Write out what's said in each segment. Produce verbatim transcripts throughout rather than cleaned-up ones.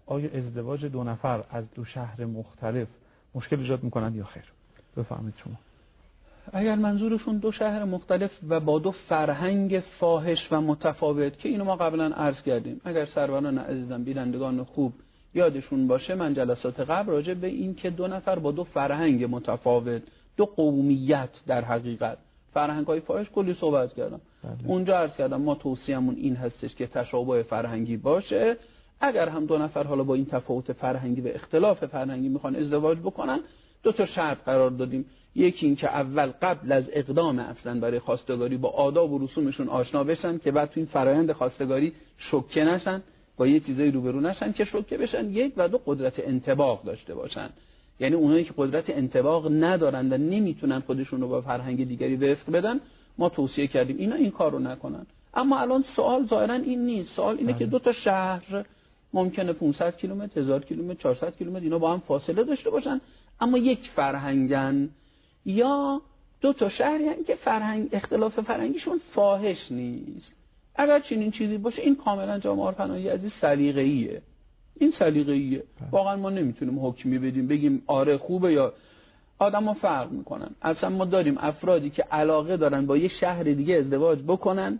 آیا ازدواج دو نفر از دو شهر مختلف مشکل ایجاد میکنند یا خیر؟ بفهمید شما. اگر منظورشون دو شهر مختلف و با دو فرهنگ فاحش و متفاوت، که اینو ما قبلا عرض کردیم، اگر سروران عزیزم بینندگان خوب یادشون باشه، من جلسات قبل راجع به این که دو نفر با دو فرهنگ متفاوت، دو قومیت در حقیقت فرهنگ‌های فاحش کلی صحبت کردم. بله. اونجا عرض کردم ما توصیه‌مون این هستش که تشابه فرهنگی باشه. اگر هم دو نفر حالا با این تفاوت فرهنگی و اختلاف فرهنگی میخوان ازدواج بکنن، دو تا شرط قرار دادیم. یکی این که اول قبل از اقدام اصلا برای خواستگاری با آداب و رسومشون آشنا بشن که بعد تو این فرآیند خواستگاری شوکه نشن، با یه چیزایی روبرو نشن که شوکه بشن. یک و دو قدرت انطباق داشته باشن، یعنی اونایی که قدرت انطباق ندارن و نمیتونن خودشون رو با فرهنگ دیگری وفق بدن، ما توصیه کردیم اینا این کارو نکنن. اما الان سوال ظاهرا این نیست، سوال اینه که دو تا شهر ممکنه پانصد کیلومتر، هزار کیلومتر، چهارصد کیلومتر اینا با هم فاصله داشته باشن، اما یک فرهنگن، یا دو تا شهری هستن که فرهنگ اختلاف فرهنگیشون فاحش نیست. اگر چنین چیزی باشه این کاملا جامعه پناهی عزیز سلیقه‌ایه. این سلیقه‌ایه. واقعا ما نمیتونیم حکمی بدیم بگیم آره خوبه یا آدم‌ها فرق میکنن. اصلا ما داریم افرادی که علاقه دارن با یه شهر دیگه ازدواج بکنن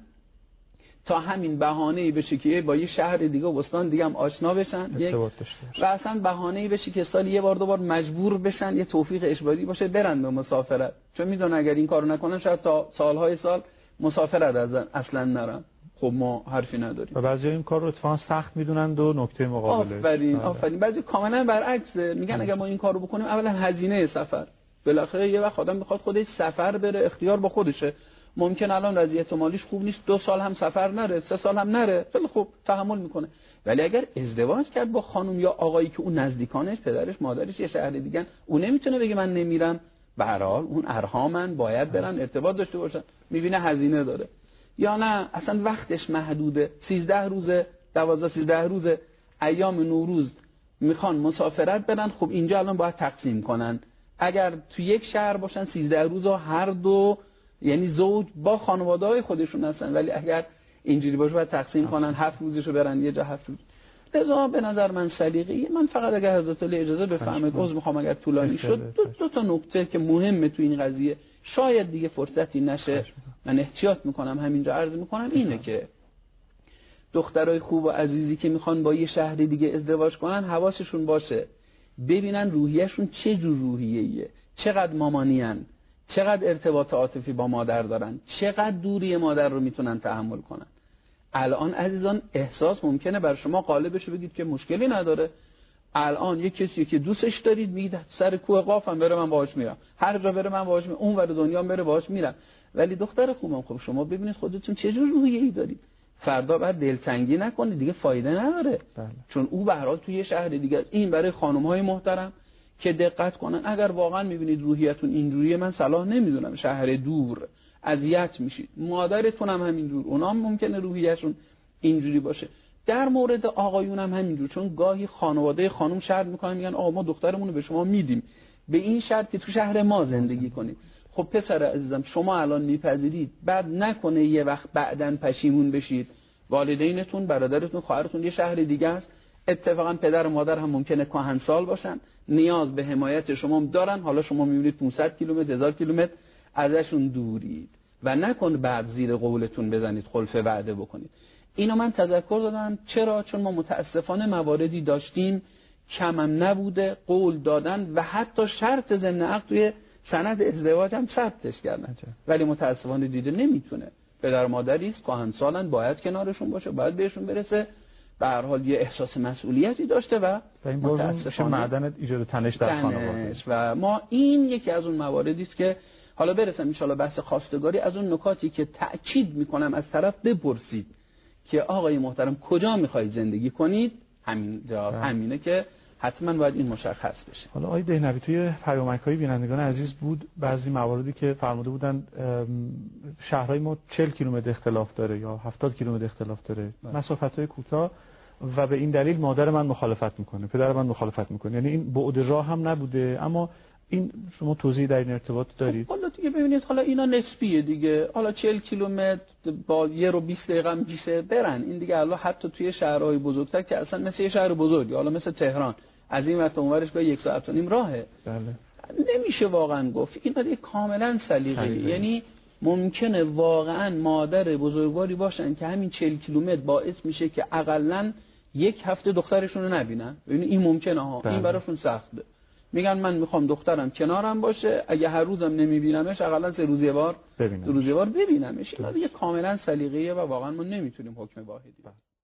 تا همین بهانه‌ای بشه که با یه شهر دیگه و استان دیگه هم آشنا بشن یک، و اصلا بهانه‌ای بشه که سال یه بار دو بار مجبور بشن، یه توفیق اجباری باشه برن به مسافرت، چون میدونن اگر این کارو نکنن شاید تا سالهای سال مسافرت اصلا نرن. خب ما حرفی نداریم و بعضی این کار رو اتفاقا سخت میدونن و نکته مقابله. آفرین آفرین. بعضی کاملا برعکس میگن اگر ما این کارو بکنیم اولا هزینه سفر، بالاخره یه وقت آدم میخواد خودش سفر بره، اختیار با خودشه. ممکن الان وضعیت مالیش خوب نیست، دو سال هم سفر نره، سه سال هم نره، خیلی خوب تحمل میکنه. ولی اگر ازدواج کرد با خانم یا آقایی که اون نزدیکانش، پدرش مادرش یه شهر دیگه، اون نمیتونه بگه من نمیرم. به هر حال اون ارحامن، باید برن ارتباط داشته باشن. میبینه هزینه داره، یا نه اصلا وقتش محدوده، سیزده روزه، دوازده سیزده روزه، ایام نوروز میخوان مسافرت برن. خب اینجا الان باید تقسیم کنن. اگر تو یک شهر باشن سیزده روزا هر دو، یعنی زوج با خانواده‌های خودشون هستن، ولی اگر اینجوری باشه باید تقسیم کنن، هفت روزشو برن یه جا، هفت روز. لذا به نظر من سلیقه‌ای. من فقط اگر حضرت علی اجازه بفهمید عذر میخوام اگر طولانی شد، دو, دو تا نکته که مهمه تو این قضیه، شاید دیگه فرصتی نشه، من احتیاط میکنم همینجا عرض میکنم، اینه که دخترای خوب و عزیزی که میخوان با یه شهر دیگه ازدواج کنن حواسشون باشه ببینن روحیه‌شون چه جور روحیه‌ایه، چقدر مامانیان، چقدر ارتباط عاطفی با مادر دارن، چقدر دوری مادر رو میتونن تحمل کنن. الان عزیزان احساس ممکنه بر شما غالب بشه بگید که مشکلی نداره، الان یک کسی که دوستش دارید میگید سر کوه قافم بره من باهاش میرم، هر جا بره من باهاش میرم، اون ور دنیا بره باهاش میرم. ولی دختر خوبم، خب شما ببینید خودتون چه جور روحیه‌ای دارید، فردا بعد دلتنگی نکنید دیگه، فایده نداره. بله. چون او به هر حال توی یه شهر دیگه است. این برای خانم‌های محترم که دقت کنن، اگر واقعا میبینید روحیتون اینجوریه، من صلاح نمیدونم شهر دور اذیت میشید، مادرتون هم همینجور، اونا هم ممکنه روحیه‌شون اینجوری باشه. در مورد آقایون هم همینجور، چون گاهی خانواده خانم شرط میکنن میگن آقا ما دخترمون رو به شما میدیم به این شرط که تو شهر ما زندگی کنید. خب پسر عزیزم شما الان میپذیرید، بعد نکنه یه وقت بعدن پشیمون بشید. والدینتون، برادرتون، خواهرتون یه شهر دیگه است، اتفاقا پدر و مادر هم ممکنه کهنسال باشن، نیاز به حمایت شما دارن، حالا شما میبینید پانصد کیلومتر، هزار کیلومتر ازشون دورید و نکن بعد زیر قولتون بزنید، خلف وعده بکنید. اینو من تذکر دادم. چرا؟ چون ما متاسفانه مواردی داشتیم، کمم نبوده، قول دادن و حتی شرط ضمن عقد توی سند ازدواج هم ثبتش کردن، ولی متاسفانه دیده نمیتونه. پدر مادری است، کهنسالن، باید کنارشون باشه، باید بهشون برسه، به هر حال یه احساس مسئولیتی داشته و این متاسفانه معدن ایجاد تنش در خانواده. و ما این یکی از اون مواردی است که حالا برسم ان شاءالله بحث خواستگاری، از اون نکاتی که تأکید میکنم از طرف بپرسید که آقای محترم کجا میخواید زندگی کنید، همین جا همینه که حتما باید این مشخص بشه. حالا آقای دهنوی توی پیامک‌های بینندگان عزیز بود بعضی مواردی که فرموده بودن شهرهای ما چهل کیلومتر اختلاف داره یا هفتاد کیلومتر اختلاف داره، مسافت‌های کوتاه، و به این دلیل مادر من مخالفت میکنه، پدر من مخالفت میکنه. یعنی این بعد راه هم نبوده، اما این شما توضیح در این ارتباط دارید؟ حالا دیگه ببینید، حالا اینا نسبیه دیگه. حالا چهل کیلومتر با یه رو بیست دقیقه هم پیشه برن، این دیگه حالا حتی توی شهرهای بزرگتر که اصلا مثل یه شهر بزرگی، حالا مثل تهران از این وقت اونورش به یک ساعت و نیم راهه. بله. نمیشه واقعا گفت اینا دیگه کاملا سلیقه‌ای. یعنی ممکنه واقعا مادر بزرگواری باشن که همین چهل کیلومتر باعث میشه که حداقل یک هفته دخترشون رو نبینن. ببین این ممکنه ها. بله. این براشون سخته. میگن من میخوام دخترم کنارم باشه، اگه هر روزم نمیبینمش حداقل سه روز یه بار دو روز یه بار ببینمش. اینا دیگه کاملا سلیقه‌ایه و واقعا ما نمیتونیم حکم واحدی